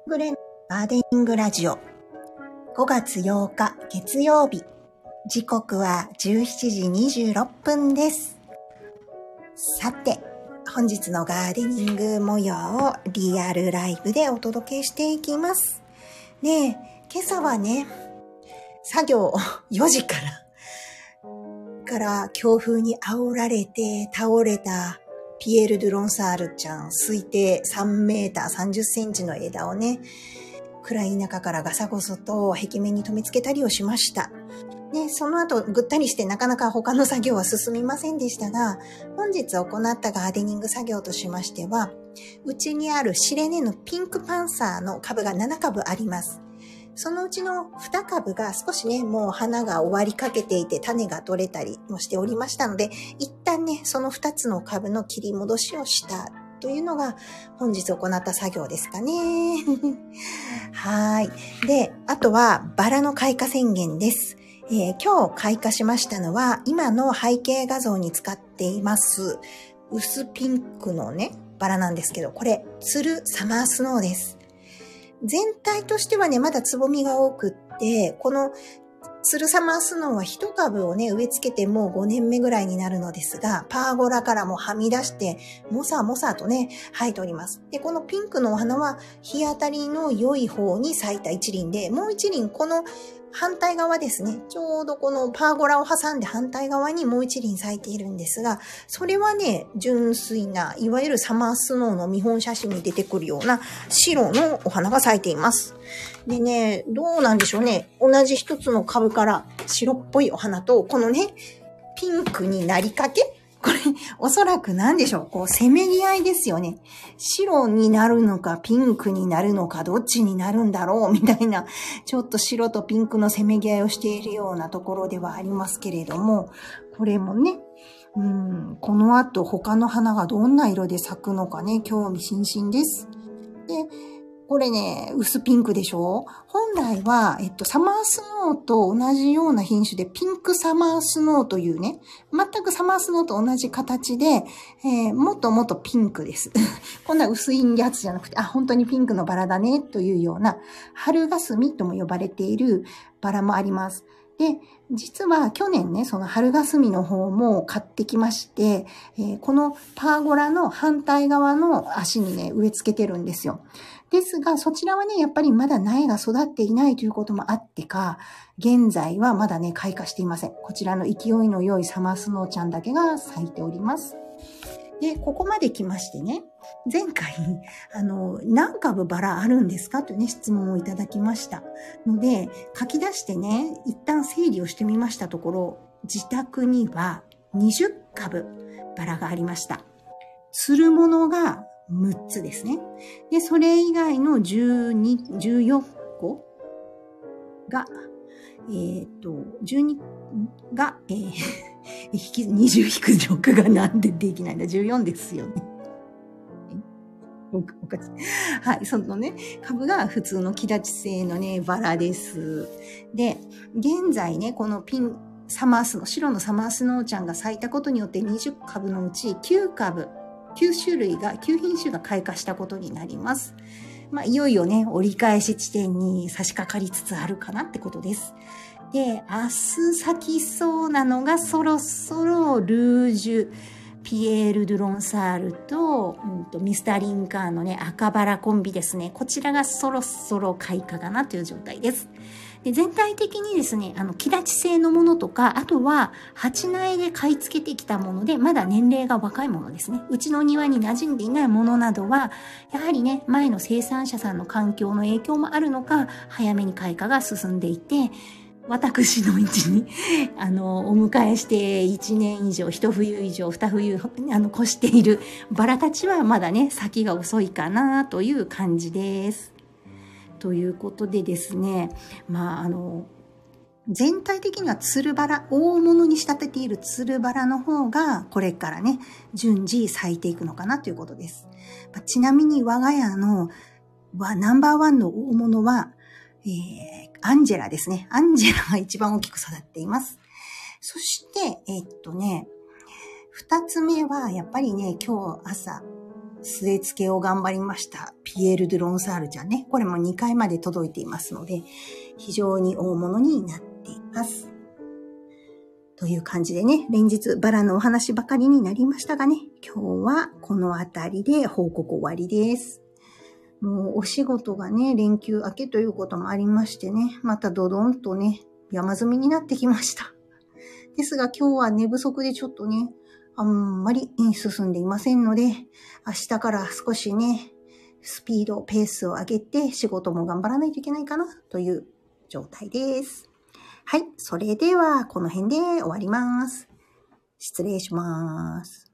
グレンガーデニングラジオ5月8日月曜日、時刻は17時26分です。さて、本日のガーデニング模様をリアルライブでお届けしていきます。ねえ、今朝はね、作業4時から強風に煽られて倒れたピエール・ドゥ・ロンサールちゃん、推定3メーター30センチの枝をね、暗い中からガサゴソと壁面に留め付けたりをしました。ね、その後ぐったりしてなかなか他の作業は進みませんでしたが、本日行ったガーデニング作業としましては、うちにあるシレネのピンクパンサーの株が7株あります。そのうちの2株が少しね、もう花が終わりかけていて種が取れたりもしておりましたので、一旦ね、その2つの株の切り戻しをしたというのが本日行った作業ですかね。はい。で、あとはバラの開花宣言です。今日開花しましたのは今の背景画像に使っています薄ピンクのね、バラなんですけど、これ、ツルサマースノーです。全体としてはね、まだつぼみが多くって、このツルサマースノーは一株をね、植え付けてもう5年目ぐらいになるのですが、パーゴラからもはみ出して、もさもさとね、生えております。で、このピンクのお花は日当たりの良い方に咲いた一輪で、もう一輪この反対側ですね、ちょうどこのパーゴラを挟んで反対側にもう一輪咲いているんですが、それはね、純粋な、いわゆるサマースノーの見本写真に出てくるような白のお花が咲いています。でね、どうなんでしょうね。同じ一つの株から白っぽいお花と、このね、ピンクになりかけ？これ、おそらく何でしょう。こう、せめぎ合いですよね。白になるのか、ピンクになるのか、どっちになるんだろう、みたいな、ちょっと白とピンクのせめぎ合いをしているようなところではありますけれども、これもね、この後他の花がどんな色で咲くのかね、興味津々です。で、これね、薄ピンクでしょ？本来は、サマースノーと同じような品種で、ピンクサマースノーというね、全くサマースノーと同じ形で、もっともっとピンクです。こんな薄いやつじゃなくて、本当にピンクのバラだね、というような、春霞とも呼ばれているバラもあります。で、実は去年ね、その春霞の方も買ってきまして、このパーゴラの反対側の足にね、植え付けてるんですよ。ですが、そちらはね、やっぱりまだ苗が育っていないということもあってか、現在はまだね、開花していません。こちらの勢いの良いサマースノーちゃんだけが咲いております。で、ここまで来ましてね、前回、何株バラあるんですかというね、質問をいただきましたので、書き出してね、一旦整理をしてみましたところ、自宅には20株バラがありました。つるものが6つですね。で、それ以外の14個が、12が、20-6がなんでできないんだ ?14 ですよね。おかしい。はい、そのね、株が普通の木立ち製のね、バラです。で、現在ね、この白のサマースノーちゃんが咲いたことによって20株のうち9品種が開花したことになります。いよいよね、折り返し地点に差し掛かりつつあるかなってことです。で、明日咲きそうなのがそろそろルージュ、ピエール・ドゥ・ロンサールと、ミスター・リンカーンのね、赤バラコンビですね。こちらがそろそろ開花かなという状態です。で、全体的にですね、木立ち製のものとか、あとは鉢苗で買い付けてきたもので、まだ年齢が若いものですね。うちの庭に馴染んでいないものなどは、やはりね、前の生産者さんの環境の影響もあるのか、早めに開花が進んでいて、私の位置に、お迎えして1年以上、1冬以上、2冬、越しているバラたちはまだね、先が遅いかなという感じです。ということでですね、全体的にはつるバラ、大物に仕立てているつるバラの方が、これからね、順次咲いていくのかなということです。ちなみに我が家のナンバーワンの大物は、アンジェラですね。アンジェラが一番大きく育っています。そして、二つ目は、やっぱりね、今日朝、 据え付けを頑張りました。ピエール・ドゥ・ロンサールちゃんね。これも2回まで届いていますので、非常に大物になっています。という感じでね、連日バラのお話ばかりになりましたがね、今日はこのあたりで報告終わりです。もうお仕事がね、連休明けということもありましてね、またドドンとね、山積みになってきました。ですが今日は寝不足でちょっとね、あんまり進んでいませんので、明日から少しね、スピード、ペースを上げて仕事も頑張らないといけないかなという状態です。はい。それでは、この辺で終わります。失礼します。